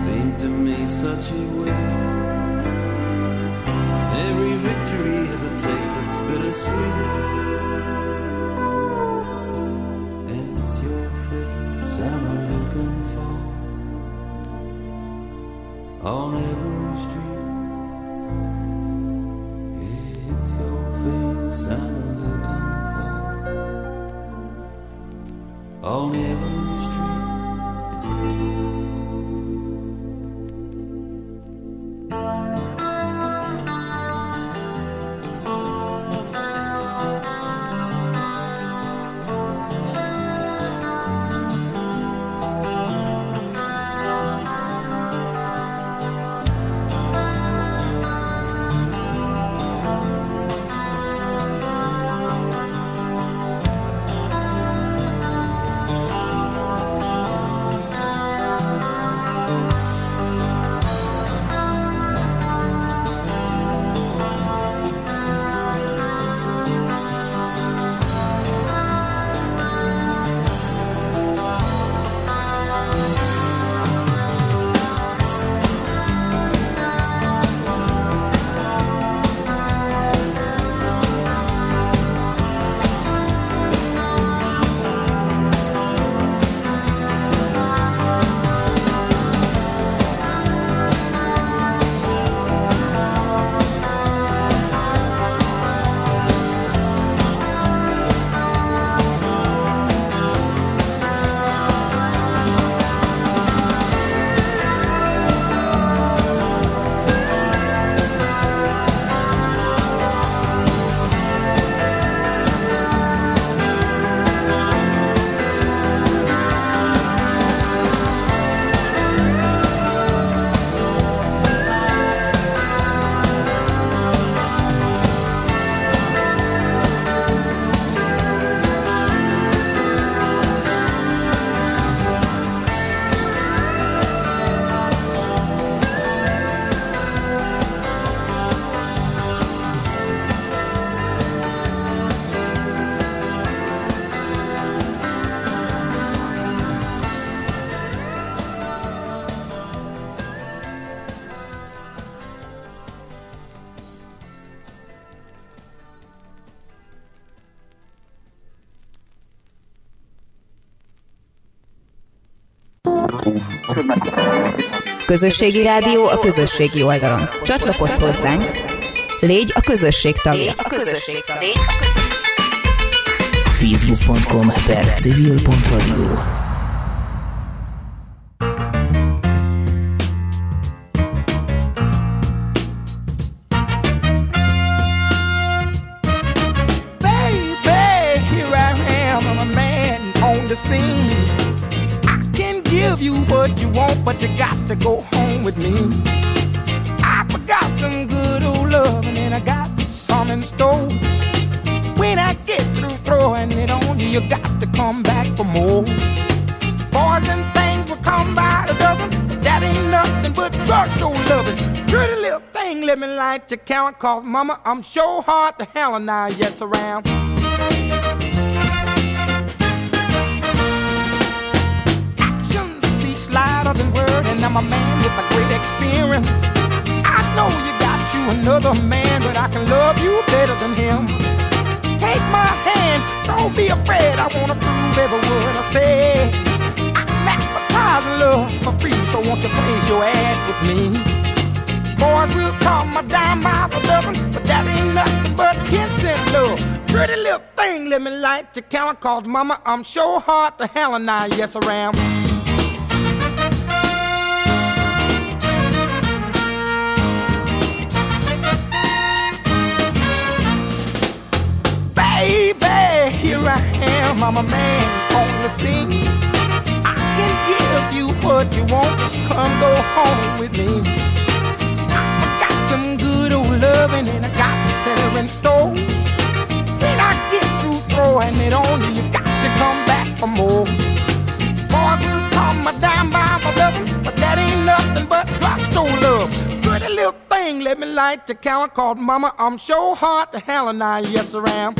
seemed to me such a waste. Every victory has a taste that's bittersweet. And it's your face I'm looking for on every street. It's your face I'm looking for on every street. Közösségi rádió a közösségi oldalon. Csatlakozz hozzánk, légy a közösség tagja. Facebook.com/civil.radio. Baby, here I am, I'm a man on the scene. Give you what you want, but you got to go home with me. I forgot some good old love, and then I got some in store. When I get through throwing it on you, you got to come back for more. Boys and things will come by the dozen, but that ain't nothing but drugstore loving. Pretty little thing, let me light your count, cause mama, I'm sure hard to handle now, yes around. Louder than word, and I'm a man with a great experience. I know you got you another man, but I can love you better than him. Take my hand, don't be afraid, I wanna prove every word I say. I'm advertising love for free, so won't you place your ad with me? Boys will call my dime by the dozen, but that ain't nothing but 10-cent love. Pretty little thing, let me light your count, cause mama, I'm sure hard to handle now, yes I am. Baby, here I am, I'm a man on the scene. I can give you what you want, just come go home with me. I got some good old loving and I got better in store. When I get through throwing it on you, you got to come back for more. Boys will call my dime by my loving, but that ain't nothing but drugstore love. Pretty little thing, let me light the counter, called mama, I'm sure hard to handle now, yes I am.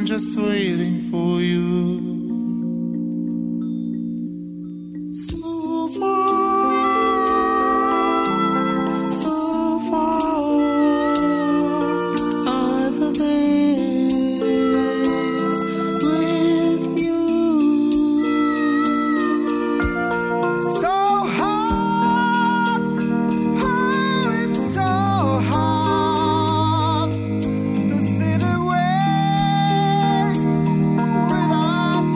just waiting for you. So far, so far are the days with you. So hard, oh, it's so hard to sit away without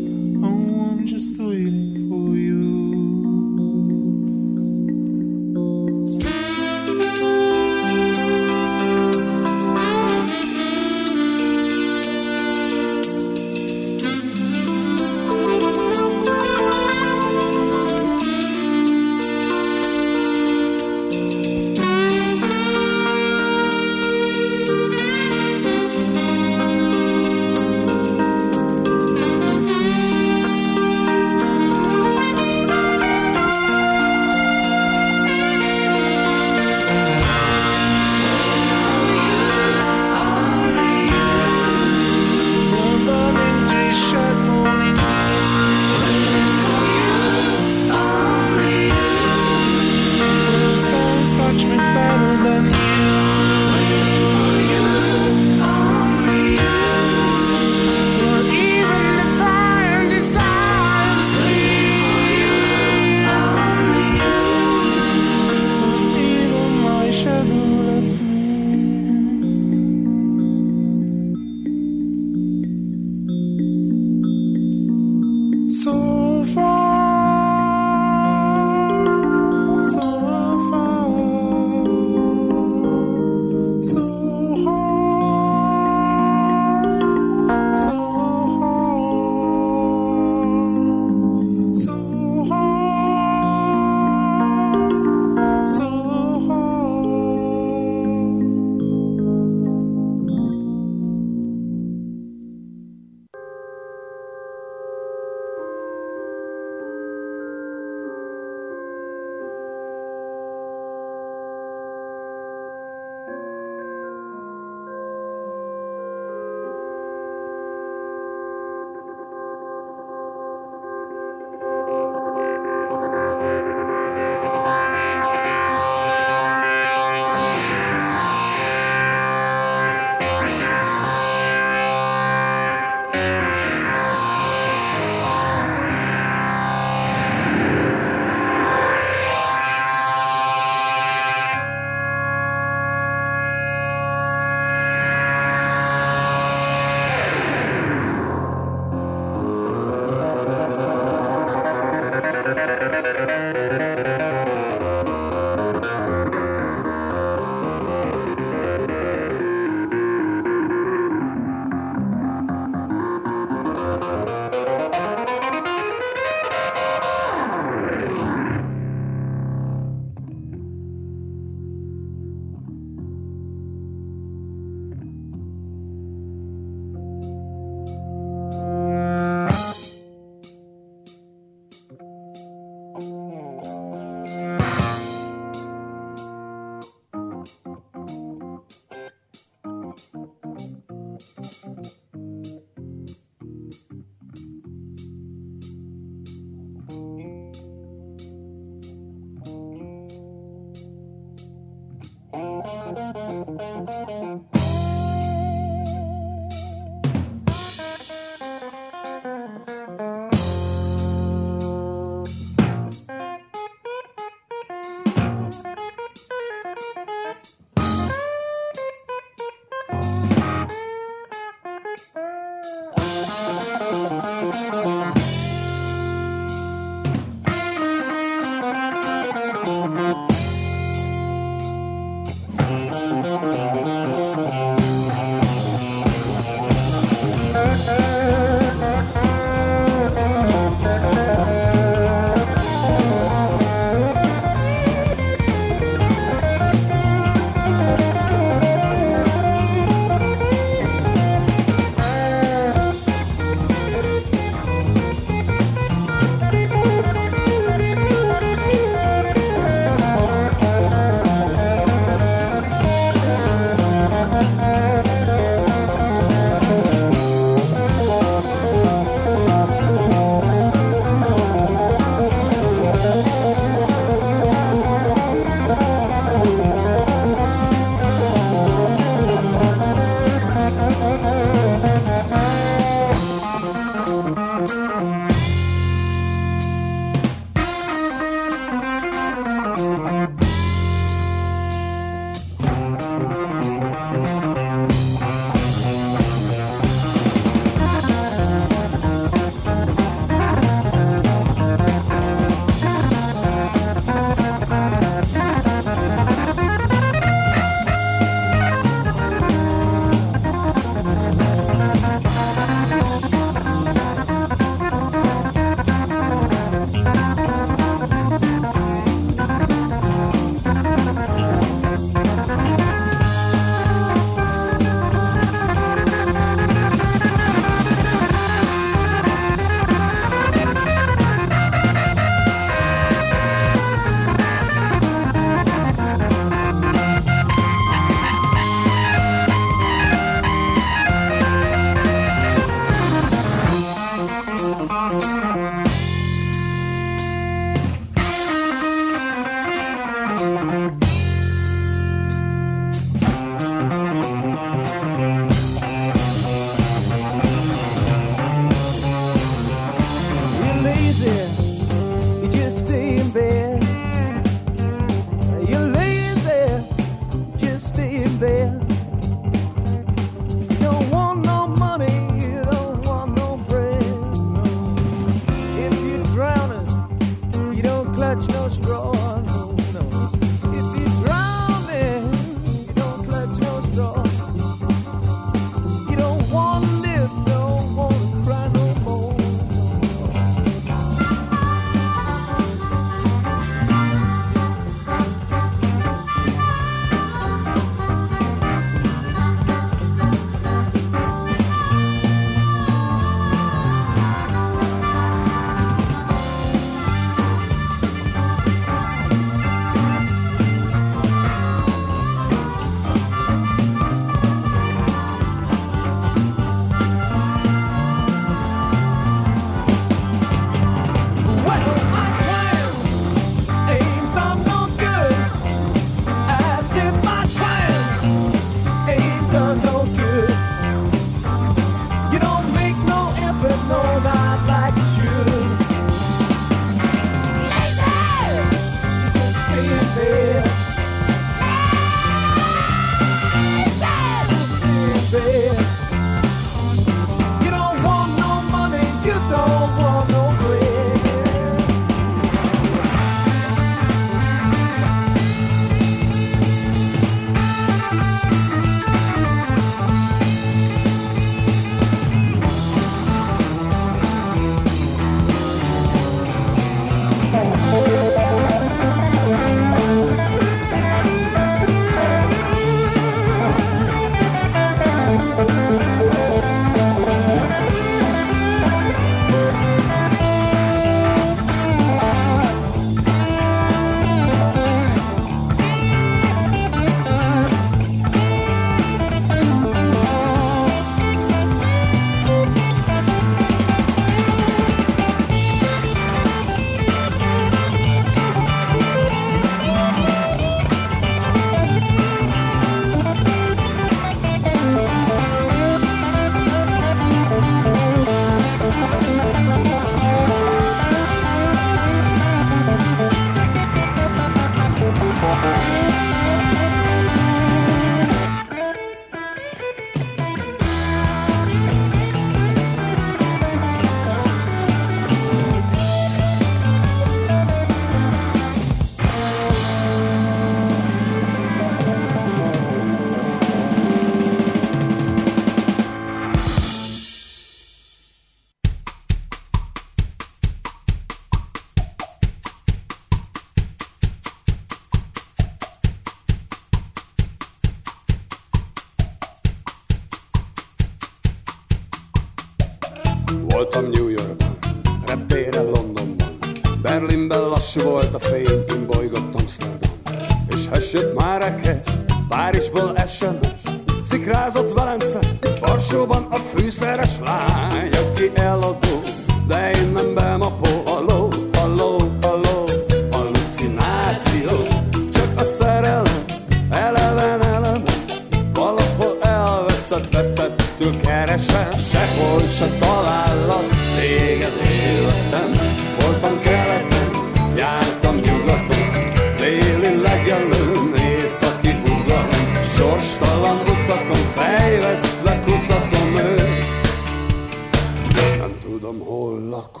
Voltam New Yorkban, reptéren Londonban, Berlinben lassú volt a fény, én bolygott Amsterdam. És hessett Márekes, Párizsból SMS, szikrázott Velence, Varsóban a fűszeres lány, aki eladó, de én nem bemapol. Halló, halló, halló, hallucináció, csak a szerelem, eleven, valahol elveszett, veszettől keresem, sehol se talállak téged életem. Voltam keleten, jártam nyugaton, déli legelőn, északi ugat, sorstalan utakon, fejvesztve kutatom őt, nem tudom, hol lakom.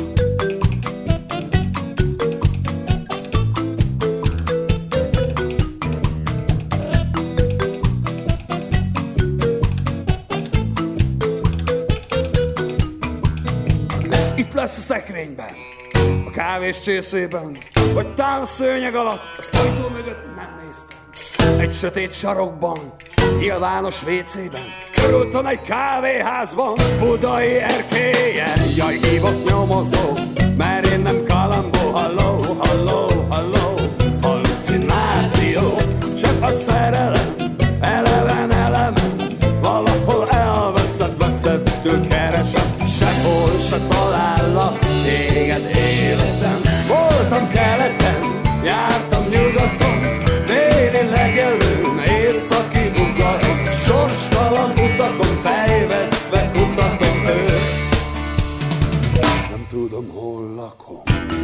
Itt lesz a szekrényben, a kávés csészében, vagy tán a szőnyeg alatt, az ajtó mögött nem néztem. Egy sötét sarokban, nyilvános WC-ben, körültem egy kávéházban, budai erkélyen. Jaj, hívok nyomozó, mert én nem kalambó. Halló, halló, halló, hallucináció, csak a szerelem, eleven, valahol elveszett, veszettől keresem, sehol se talállak téged életem. Voltam keleten, jártam nyugaton, déli legelőn, északi ugaton, sorstalan utakon, fejvesztve kutatom őt, nem tudom, hol lakom.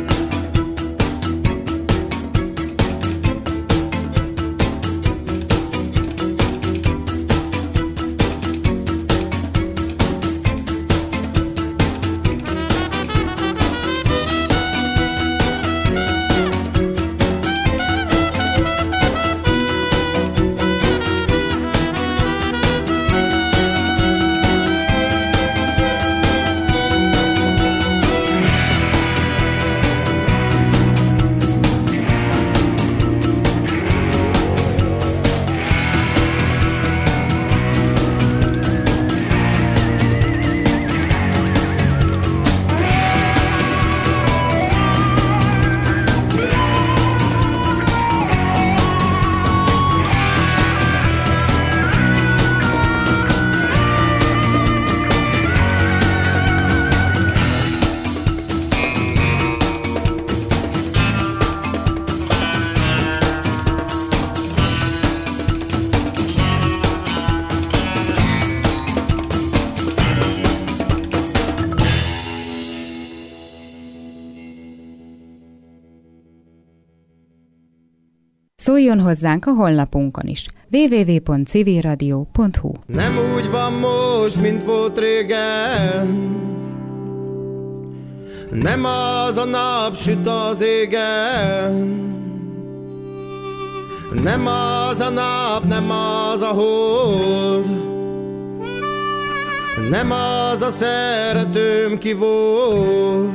Szóljon hozzánk a honlapunkon is. www.civilradio.hu. Nem úgy van most, mint volt régen. Nem az a nap süt az égen. Nem az a nap, nem az a hold. Nem az a szeretőm, ki volt.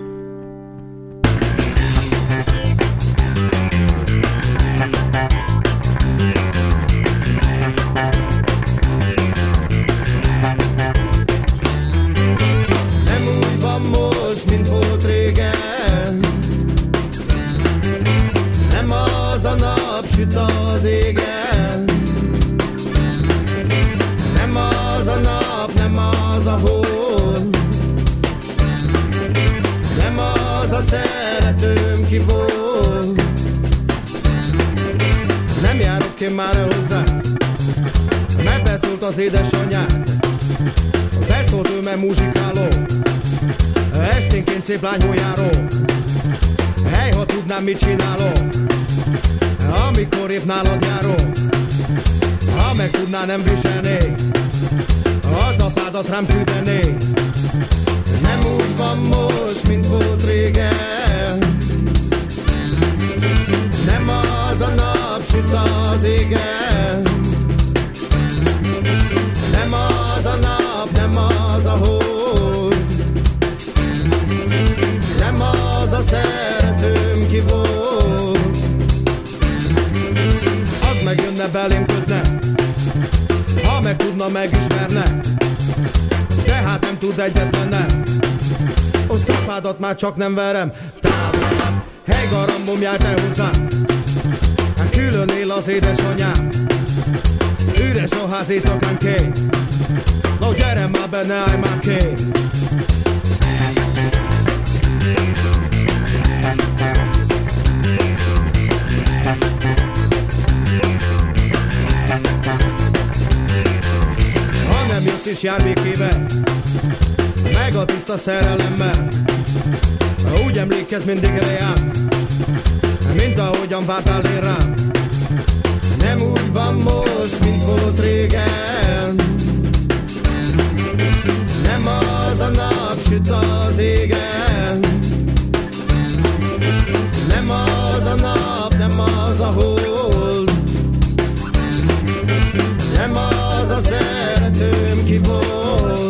Most, mint volt régen. Nem az a nap süt az égen. Nem az a nap, nem az a hold. Nem az a szeretőm, ki volt. Nem járok én már el hozzá, mert beszólt az édesanyját. Beszólt ő, mert muzsikáló, esténként szép lányból járó. Hely, ha tudnám, mit csinálok, amikor épp nálad járok. Ha meg tudná, nem viselnék, az apádat rám küldenék. Nem úgy van most, mint volt régen. Nem az a nap süt az égen. Nem az a nap, nem az a hold. Nem az a szeretőm, ki volt. Az megjönne belém kötne, ha meg tudna, megismerne. De hát nem tud egyetlen nem. Szádat már csak nem verem távolabb. Hely garambom, jár te hozzám, hát külön él az édesanyám. Üres a ház éjszakánként, no gyere már be, ne állj már ként. Ha nem jössz is jár békével, meg a tiszta szerelemmel, úgy emlékezz mindig rám, mint ahogyan vártál én rám. Nem úgy van most, mint volt régen, nem az a nap süt az égen, nem az a nap, nem az a hold, nem az a szeretőm, ki volt.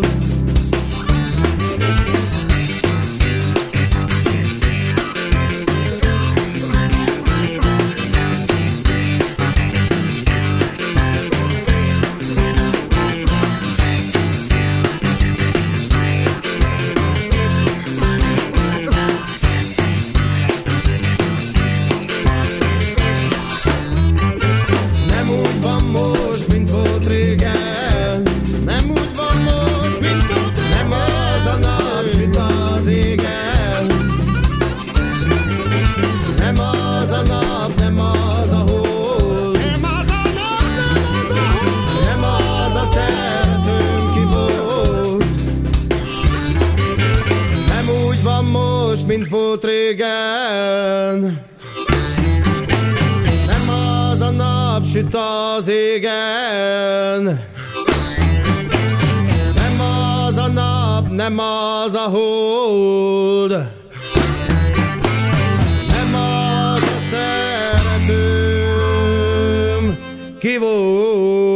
Mint volt régen, nem az a nap süt az égen, nem az a nap, nem az a hold, nem az a szeretőm, ki volt.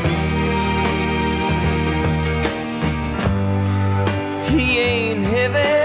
He ain't heavy.